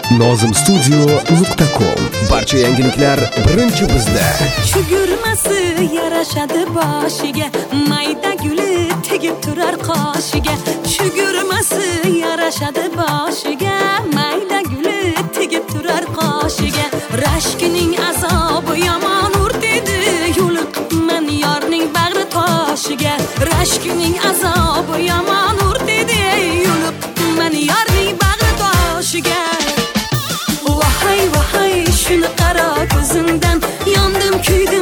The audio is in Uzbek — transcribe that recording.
nozimstudio.com. Barcha yangiliklar birinchi bizda. Chugurmasi yarashadi boshiga, mayda guli tegib turar qoshiga. Chugurmasi yarashadi boshiga, mayda guli tegib turar qoshiga. Rashkining azobi yomon urtedi, yo'liqman yorning bag'ri toshiga. Rashkining azobi yomon urtedi, yo'liqman yorning bag'ri toshiga. Vahay vahay shuni qaro ko'zimdan, yondim kuydim